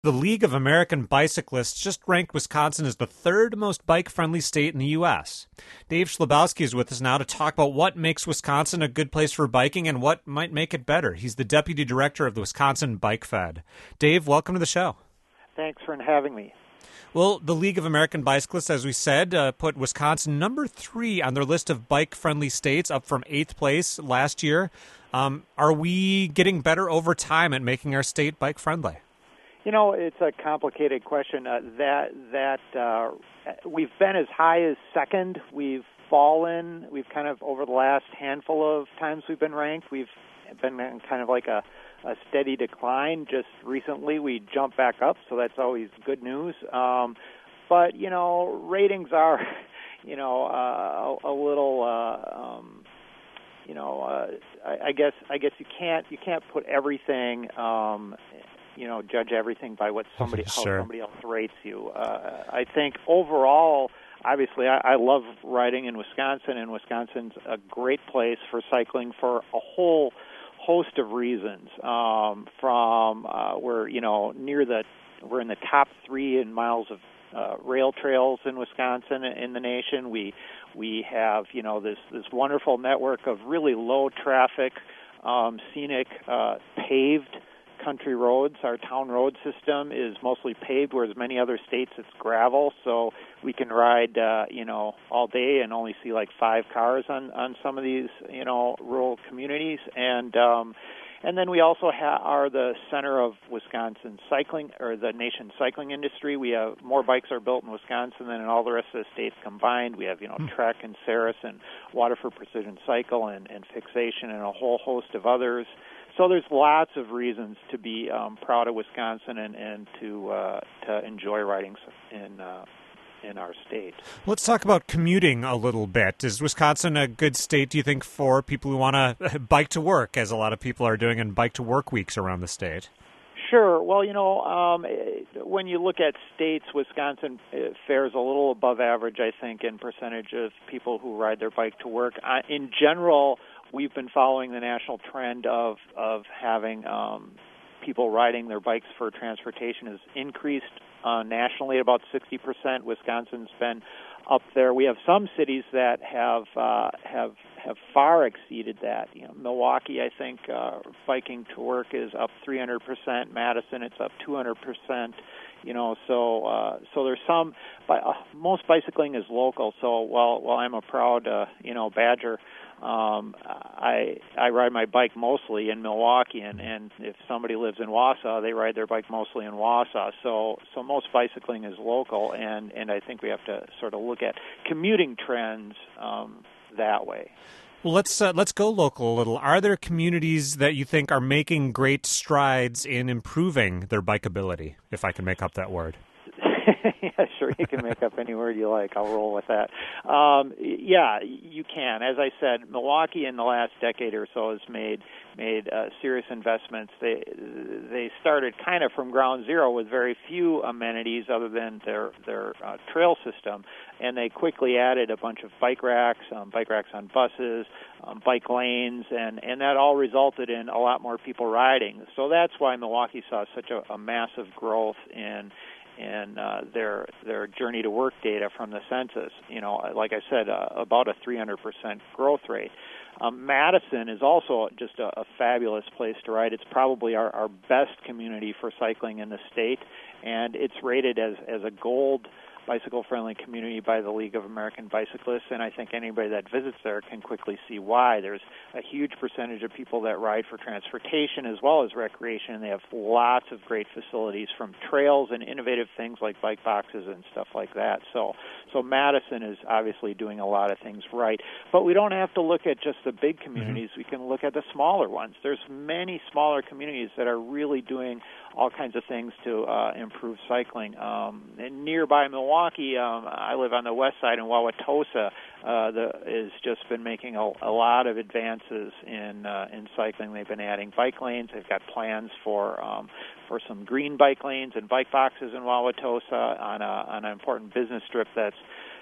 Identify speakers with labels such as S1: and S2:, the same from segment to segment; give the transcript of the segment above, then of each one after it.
S1: The League of American Bicyclists just ranked Wisconsin as the third most bike-friendly state in the U.S. Dave Schlabowski is with us now to talk about what makes Wisconsin a good place for biking and what might make it better. He's the deputy director of the Wisconsin Bike Fed. Dave, welcome to the show.
S2: Thanks for having me.
S1: Well, the League of American Bicyclists, as we said, put Wisconsin number 3 on their list of bike-friendly states, up from 8th place last year. Are we getting better over time at making our state bike-friendly?
S2: You know, it's a complicated question. We've been as high as second. We've fallen. We've kind of, over the last handful of times we've been ranked, we've been in kind of like a steady decline. Just recently we jumped back up, so that's always good news. But, you know, ratings are, you know, a little, I guess you can't put everything, judge everything by what how somebody else rates you. I think overall, obviously, I love riding in Wisconsin, and Wisconsin's a great place for cycling for a whole host of reasons. We're in the top 3 in miles of rail trails in Wisconsin in the nation. We have this wonderful network of really low traffic, scenic, paved country roads. Our town road system is mostly paved, whereas many other states it's gravel. So we can ride, all day and only see like 5 cars on some of these, rural communities. And then we also are the center of Wisconsin cycling, or the nation's cycling industry. We have more bikes are built in Wisconsin than in all the rest of the states combined. We have, Trek and Ceres and Waterford Precision Cycle and Fixation and a whole host of others. So there's lots of reasons to be proud of Wisconsin and to enjoy riding in our state.
S1: Let's talk about commuting a little bit. Is Wisconsin a good state, do you think, for people who want to bike to work, as a lot of people are doing, and bike to work weeks around the state?
S2: Sure. Well, when you look at states, Wisconsin fares a little above average, I think, in percentage of people who ride their bike to work. In general, we've been following the national trend of having people riding their bikes for transportation has increased nationally at about 60%. Wisconsin's been up there. We have some cities that have far exceeded that. Milwaukee, I think, biking to work is up 300%. Madison, it's up 200%. So there's some. Most bicycling is local. So while I'm a proud, Badger, I ride my bike mostly in Milwaukee, and if somebody lives in Wausau, they ride their bike mostly in Wausau. So most bicycling is local, and I think we have to sort of look at commuting trends that way.
S1: Well, let's go local a little. Are there communities that you think are making great strides in improving their bikeability, if I can make up that word?
S2: Yeah, sure, you can make up any word you like. I'll roll with that. Yeah, you can. As I said, Milwaukee in the last decade or so has made serious investments. They started kind of from ground zero with very few amenities other than their trail system, and they quickly added a bunch of bike racks on buses, bike lanes, and that all resulted in a lot more people riding. So that's why Milwaukee saw such a massive growth in their journey to work data from the census. Like I said, about a 300% growth rate. Madison is also just a fabulous place to ride. It's probably our best community for cycling in the state, and it's rated as a gold bicycle-friendly community by the League of American Bicyclists, and I think anybody that visits there can quickly see why. There's a huge percentage of people that ride for transportation as well as recreation, and they have lots of great facilities, from trails and innovative things like bike boxes and stuff like that. So Madison is obviously doing a lot of things right. But we don't have to look at just the big communities. We can look at the smaller ones. There's many smaller communities that are really doing all kinds of things to improve cycling. And nearby Milwaukee, I live on the west side in Wauwatosa, has just been making a lot of advances in cycling. They've been adding bike lanes. They've got plans for some green bike lanes and bike boxes in Wauwatosa on an important business strip that's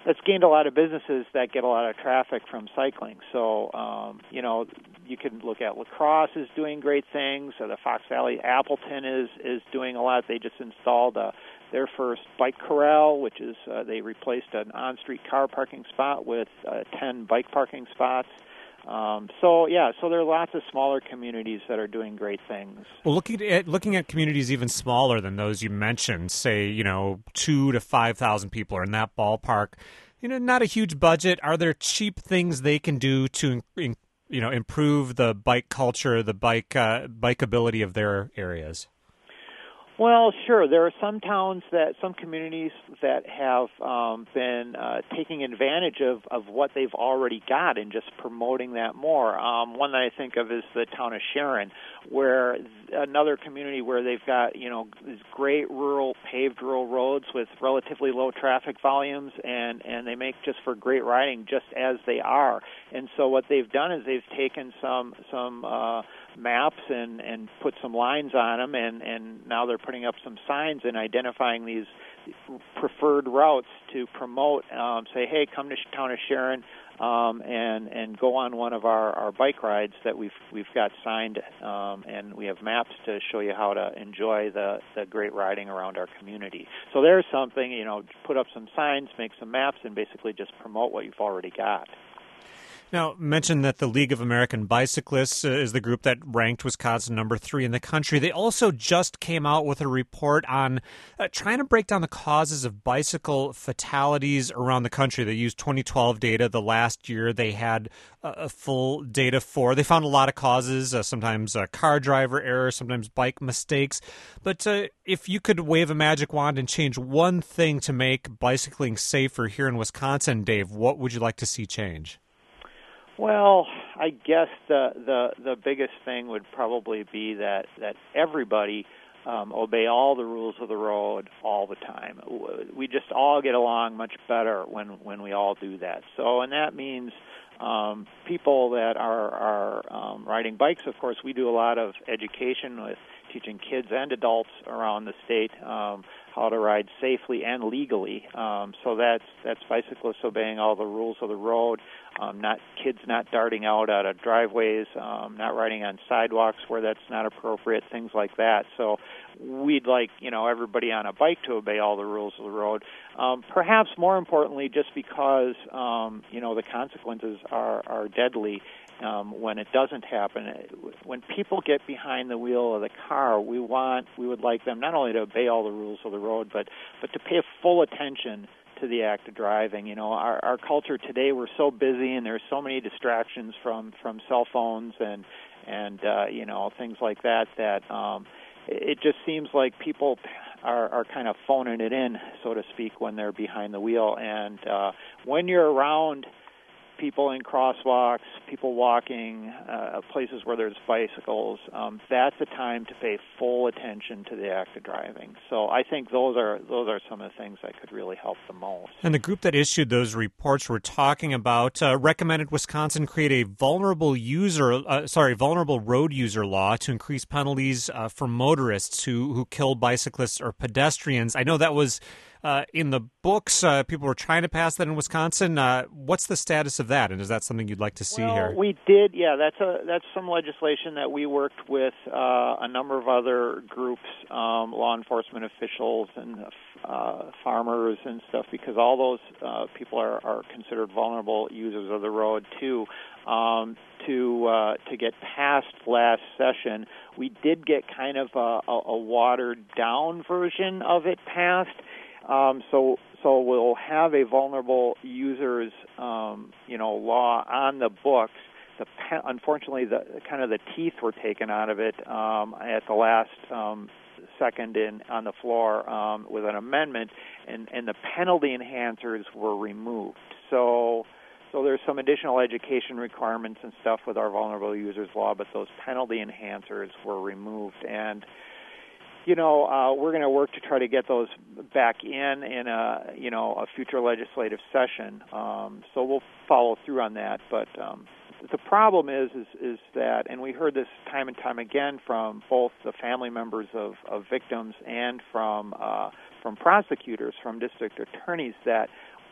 S2: that's gained a lot of businesses that get a lot of traffic from cycling. So, you can look at La Crosse is doing great things. The Fox Valley Appleton is doing a lot. They just installed their first bike corral, which is they replaced an on-street car parking spot with 10 bike parking spots. So there are lots of smaller communities that are doing great things.
S1: Well, looking at communities even smaller than those you mentioned, say 2,000 to 5,000 people are in that ballpark. Not a huge budget. Are there cheap things they can do to improve the bike culture, the bikeability of their areas?
S2: Well, sure. There are some communities that have been taking advantage of what they've already got and just promoting that more. One that I think of is the town of Sharon, where another community where they've got these great paved rural roads with relatively low traffic volumes, and they make just for great riding just as they are. And so what they've done is they've taken some maps and put some lines on them, and now they're putting up some signs and identifying these preferred routes to promote. Say, hey, come to town of Sharon and go on one of our bike rides that we've got signed, and we have maps to show you how to enjoy the great riding around our community. So there's something, put up some signs, make some maps, and basically just promote what you've already got.
S1: Now, mention that the League of American Bicyclists is the group that ranked Wisconsin number 3 in the country. They also just came out with a report on trying to break down the causes of bicycle fatalities around the country. They used 2012 data. The last year they had a full data for. They found a lot of causes, sometimes car driver error, sometimes bike mistakes. But if you could wave a magic wand and change one thing to make bicycling safer here in Wisconsin, Dave, what would you like to see change?
S2: Well, I guess the biggest thing would probably be that everybody obey all the rules of the road all the time. We just all get along much better when we all do that. So, and that means people that are riding bikes. Of course, we do a lot of education with teaching kids and adults around the state how to ride safely and legally. So that's bicyclists obeying all the rules of the road, not darting out of driveways, not riding on sidewalks where that's not appropriate, things like that. So we'd like everybody on a bike to obey all the rules of the road. Perhaps more importantly, just because the consequences are deadly. When it doesn't happen, when people get behind the wheel of the car, we would like them not only to obey all the rules of the road, but to pay full attention to the act of driving. Our culture today, we're so busy, and there's so many distractions from cell phones and things like that it just seems like people are kind of phoning it in, so to speak, when they're behind the wheel. And when you're around people in crosswalks, people walking, places where there's bicycles, that's a time to pay full attention to the act of driving. So I think those are some of the things that could really help the most.
S1: And the group that issued those reports we're talking about recommended Wisconsin create a vulnerable road user law to increase penalties for motorists who kill bicyclists or pedestrians. I know that was in the books. People were trying to pass that in Wisconsin. What's the status of that, and is that something you'd like to see here?
S2: We did, yeah. That's some legislation that we worked with a number of other groups, law enforcement officials and farmers and stuff, because all those people are considered vulnerable users of the road too. To get passed last session, we did get kind of a watered down version of it passed. So we'll have a vulnerable users, law on the books. Unfortunately, the teeth were taken out of it at the last second on the floor with an amendment, and the penalty enhancers were removed. So there's some additional education requirements and stuff with our vulnerable users law, but those penalty enhancers were removed. And we're going to work to try to get those back in a future legislative session. So we'll follow through on that. But the problem is that, and we heard this time and time again from both the family members of victims and from prosecutors, from district attorneys, that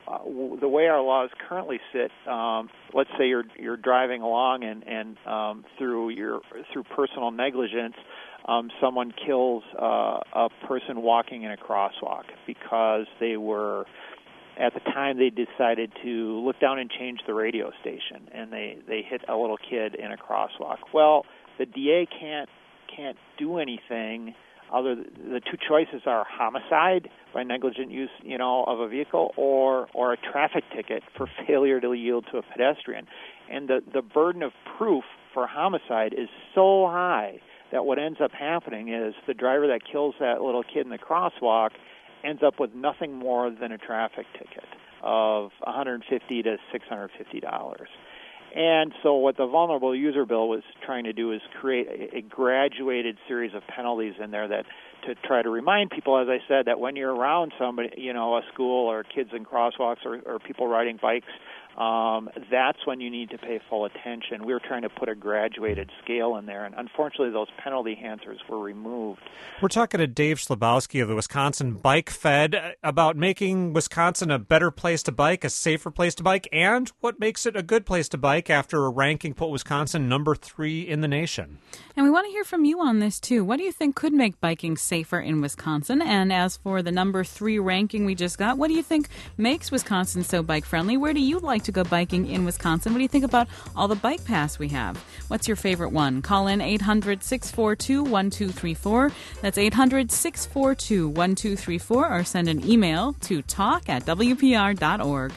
S2: the way our laws currently sit, let's say you're driving along and through personal negligence, someone kills a person walking in a crosswalk because they were, at the time, they decided to look down and change the radio station, and they hit a little kid in a crosswalk. Well, the DA can't do anything. The two choices are homicide by negligent use, of a vehicle, or a traffic ticket for failure to yield to a pedestrian. And the burden of proof for homicide is so high that what ends up happening is the driver that kills that little kid in the crosswalk ends up with nothing more than a traffic ticket of $150 to $650. And so what the Vulnerable User Bill was trying to do is create a graduated series of penalties in there that to try to remind people, as I said, that when you're around somebody, a school or kids in crosswalks or people riding bikes, that's when you need to pay full attention. We were trying to put a graduated scale in there, and unfortunately those penalty enhancers were removed.
S1: We're talking to Dave Schlabowski of the Wisconsin Bike Fed about making Wisconsin a better place to bike, a safer place to bike, and what makes it a good place to bike after a ranking put Wisconsin number 3 in the nation.
S3: And we want to hear from you on this, too. What do you think could make biking safer in Wisconsin? And as for the number 3 ranking we just got, what do you think makes Wisconsin so bike-friendly? Where do you like to go biking in Wisconsin? What do you think about all the bike paths we have? What's your favorite one? Call in 800-642-1234. That's 800-642-1234, or send an email to talk@wpr.org.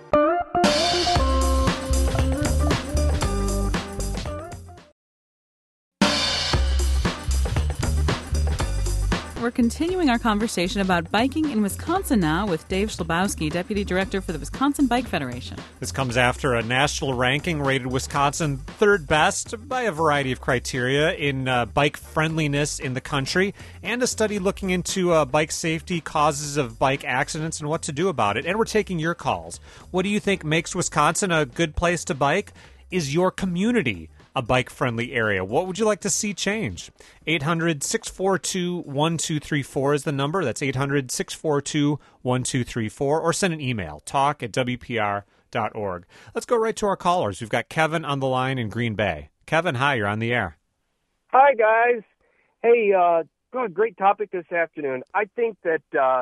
S3: We're continuing our conversation about biking in Wisconsin now with Dave Schlabowski, Deputy Director for the Wisconsin Bike Federation.
S1: This comes after a national ranking rated Wisconsin third best by a variety of criteria in bike friendliness in the country, and a study looking into bike safety, causes of bike accidents, and what to do about it. And we're taking your calls. What do you think makes Wisconsin a good place to bike? Is your community a bike-friendly area? What would you like to see change? 800-642-1234 is the number. That's 800-642-1234. Or send an email, talk@wpr.org. Let's go right to our callers. We've got Kevin on the line in Green Bay. Kevin, hi, you're on the air.
S4: Hi, guys. Hey, great topic this afternoon. I think that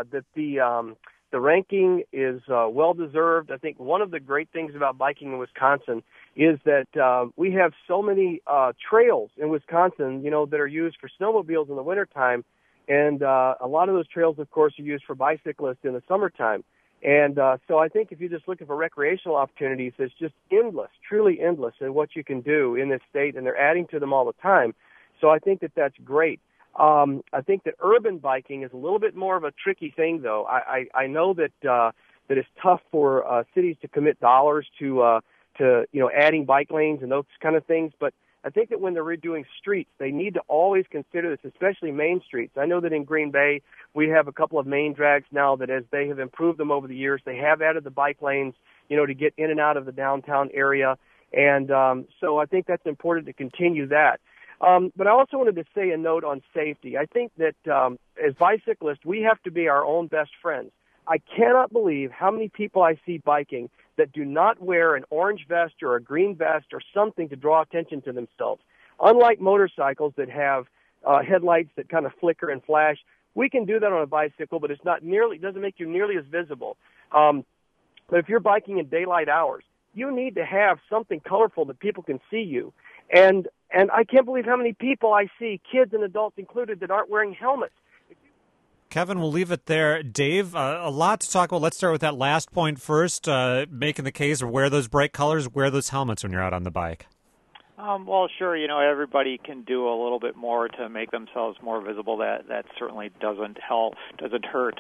S4: the ranking is well-deserved. I think one of the great things about biking in Wisconsin is that we have so many trails in Wisconsin, that are used for snowmobiles in the wintertime. And a lot of those trails, of course, are used for bicyclists in the summertime. And so I think if you're just looking for recreational opportunities, it's just endless, truly endless in what you can do in this state, and they're adding to them all the time. So I think that that's great. I think that urban biking is a little bit more of a tricky thing, though. I know that it's tough for cities to commit dollars to adding bike lanes and those kind of things. But I think that when they're redoing streets, they need to always consider this, especially main streets. I know that in Green Bay, we have a couple of main drags now that, as they have improved them over the years, they have added the bike lanes, to get in and out of the downtown area. And so I think that's important to continue that. But I also wanted to say a note on safety. I think that as bicyclists, we have to be our own best friends. I cannot believe how many people I see biking that do not wear an orange vest or a green vest or something to draw attention to themselves. Unlike motorcycles that have headlights that kind of flicker and flash, we can do that on a bicycle, but it doesn't make you nearly as visible. But if you're biking in daylight hours, you need to have something colorful that people can see you. And I can't believe how many people I see, kids and adults included, that aren't wearing helmets.
S1: Kevin, we'll leave it there. Dave, a lot to talk about. Let's start with that last point first, making the case of wear those bright colors, wear those helmets when you're out on the bike.
S2: Well, sure. Everybody can do a little bit more to make themselves more visible. That certainly doesn't hurt.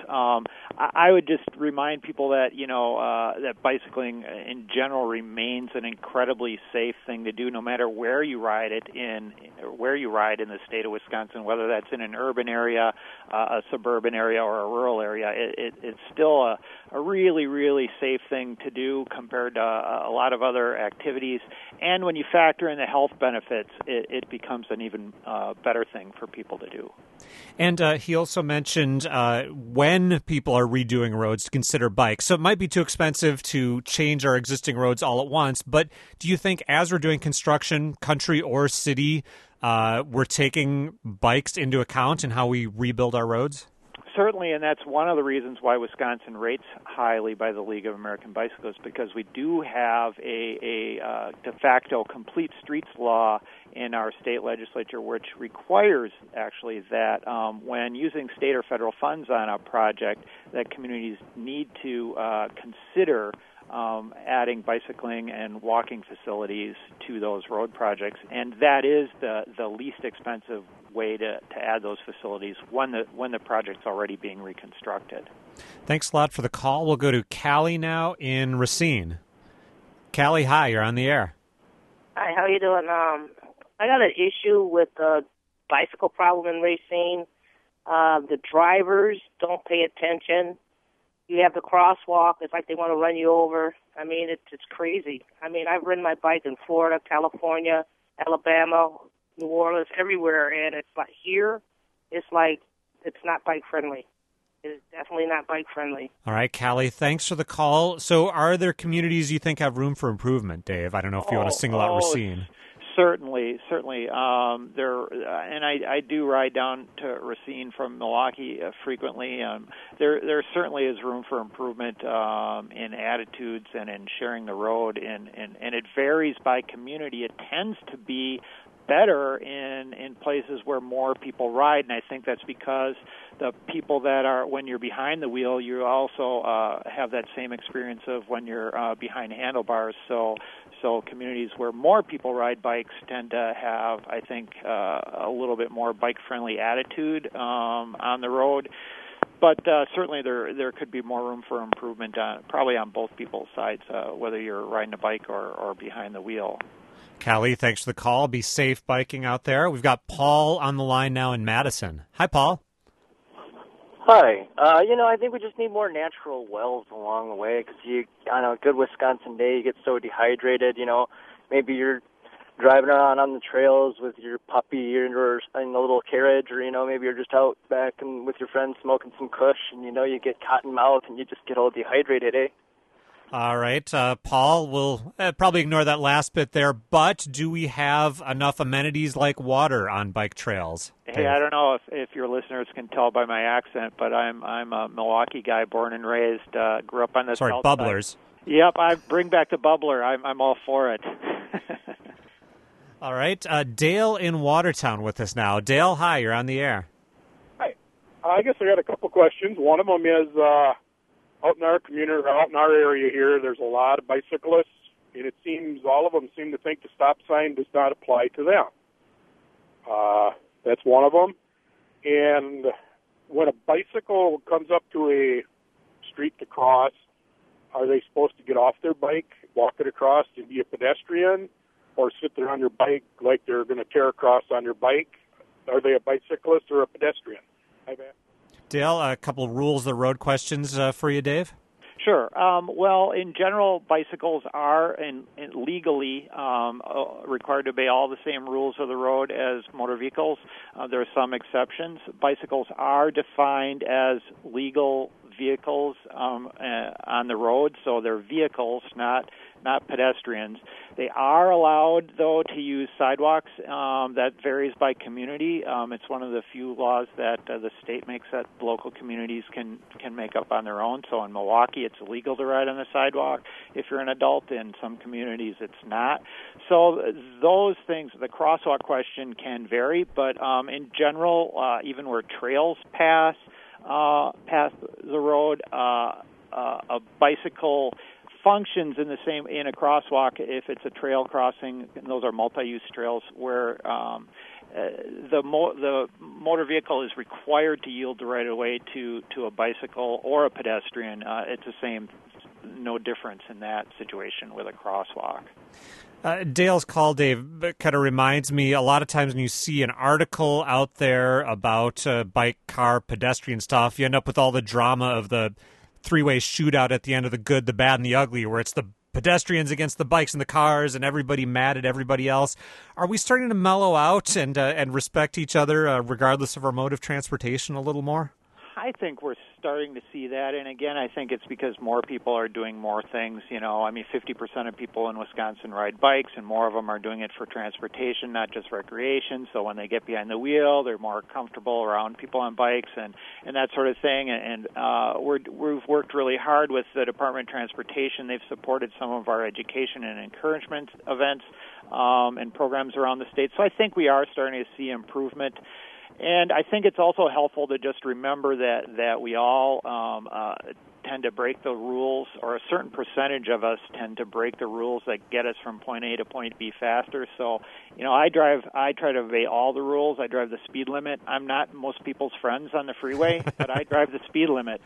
S2: I would just remind people that that bicycling in general remains an incredibly safe thing to do, no matter where you ride in the state of Wisconsin, whether that's in an urban area, a suburban area, or a rural area. It's still a really, really safe thing to do compared to a lot of other activities. And when you factor in the health benefits, it becomes an even better thing for people to do.
S1: And he also mentioned when people are redoing roads to consider bikes. So it might be too expensive to change our existing roads all at once. But do you think as we're doing construction, country or city, we're taking bikes into account in how we rebuild our roads?
S2: Certainly, and that's one of the reasons why Wisconsin rates highly by the League of American Bicyclists, because we do have a de facto complete streets law in our state legislature, which requires actually that when using state or federal funds on a project, that communities need to consider adding bicycling and walking facilities to those road projects, and that is the least expensive way to add those facilities when the project's already being reconstructed.
S1: Thanks a lot for the call. We'll go to Callie now in Racine. Callie, hi, you're on the air.
S5: Hi, how you doing? I got an issue with the bicycle problem in Racine. The drivers don't pay attention. You have the crosswalk. It's like they want to run you over. I mean, it's crazy. I mean, I've ridden my bike in Florida, California, Alabama, New Orleans, everywhere, and it's like here, it's like it's not bike friendly. It is definitely not bike friendly.
S1: All right, Callie, thanks for the call. So are there communities you think have room for improvement, Dave? I don't know if you want to single out Racine.
S2: Certainly. And I do ride down to Racine from Milwaukee frequently. There certainly is room for improvement in attitudes and in sharing the road, and it varies by community. It tends to be better in places where more people ride, and I think that's because the people that are, when you're behind the wheel, you also have that same experience of when you're behind handlebars. So communities where more people ride bikes tend to have, I think, a little bit more bike-friendly attitude on the road. But certainly there could be more room for improvement, probably on both people's sides, whether you're riding a bike or behind the wheel.
S1: Callie, thanks for the call. Be safe biking out there. We've got Paul on the line now in Madison. Hi, Paul.
S6: Hi. I think we just need more natural wells along the way because on a good Wisconsin day, you get so dehydrated. Maybe you're driving around on the trails with your puppy or in a little carriage, or, maybe you're just out back and with your friends smoking some kush, and, you get cotton mouth and you just get all dehydrated, eh?
S1: All right, Paul, we'll probably ignore that last bit there, but do we have enough amenities like water on bike trails?
S2: Hey, I don't know if your listeners can tell by my accent, but I'm a Milwaukee guy, born and raised, grew up on the south
S1: bubblers.
S2: Side. Yep, I bring back the bubbler. I'm all for it.
S1: All right, Dale in Watertown with us now. Dale, hi, you're on the air.
S7: Hi. I guess I got a couple questions. One of them is out in our community, out in our area here, there's a lot of bicyclists, and it seems all of them seem to think the stop sign does not apply to them. That's one of them. And when a bicycle comes up to a street to cross, are they supposed to get off their bike, walk it across, and be a pedestrian, or sit there on their bike like they're going to tear across on their bike? Are they a bicyclist or a pedestrian? Hi, Matt.
S1: Dale, a couple rules of the road questions for you, Dave?
S2: Sure. Well, in general, bicycles are legally required to obey all the same rules of the road as motor vehicles. There are some exceptions. Bicycles are defined as legal vehicles on the road, so they're vehicles, not pedestrians. They are allowed, though, to use sidewalks. That varies by community. It's one of the few laws that the state makes that local communities can make up on their own. So in Milwaukee, it's illegal to ride on the sidewalk if you're an adult. In some communities, it's not. So those things, the crosswalk question can vary, but in general, even where trails pass the road, a bicycle functions in a crosswalk if it's a trail crossing, and those are multi-use trails where the motor vehicle is required to yield the right of way to a bicycle or a pedestrian. It's the same, no difference in that situation with a crosswalk.
S1: Dale's call, Dave, kind of reminds me a lot of times when you see an article out there about bike, car, pedestrian stuff, you end up with all the drama of the three-way shootout at the end of The Good, the Bad, and the Ugly, where it's the pedestrians against the bikes and the cars and everybody mad at everybody else. Are we starting to mellow out and respect each other regardless of our mode of transportation a little more?
S2: I think we're starting to see that, and again, I think it's because more people are doing more things. 50% of people in Wisconsin ride bikes, and more of them are doing it for transportation, not just recreation. So when they get behind the wheel, they're more comfortable around people on bikes and that sort of thing. And we've worked really hard with the Department of Transportation. They've supported some of our education and encouragement events and programs around the state. So I think we are starting to see improvement. And I think it's also helpful to just remember that we all tend to break the rules, or a certain percentage of us tend to break the rules that get us from point A to point B faster. So, I try to obey all the rules. I drive the speed limit. I'm not most people's friends on the freeway, but I drive the speed limit.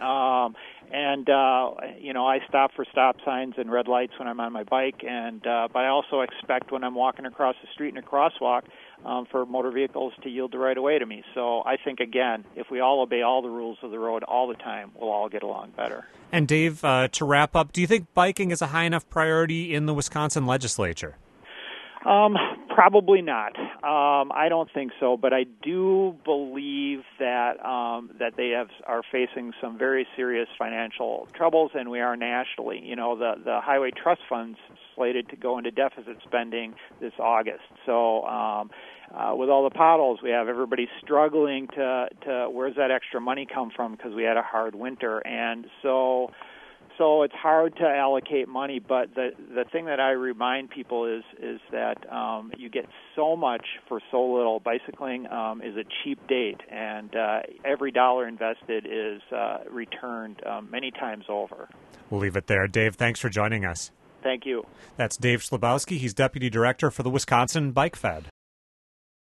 S2: I stop for stop signs and red lights when I'm on my bike, but I also expect when I'm walking across the street in a crosswalk for motor vehicles to yield the right of way to me. So I think, again, if we all obey all the rules of the road all the time, we'll all get along better.
S1: And Dave, to wrap up, do you think biking is a high enough priority in the Wisconsin legislature?
S2: Probably not. I don't think so, but I do believe that they are facing some very serious financial troubles, and we are nationally. The highway trust funds slated to go into deficit spending this August. So with all the potholes we have, everybody's struggling to where's that extra money come from, because we had a hard winter, and so it's hard to allocate money. But the thing that I remind people is that you get so much for so little. Bicycling is a cheap date, and every dollar invested is returned many times over.
S1: We'll leave it there. Dave, thanks for joining us.
S2: Thank you.
S1: That's Dave Schlabowski. He's Deputy Director for the Wisconsin Bike Fed.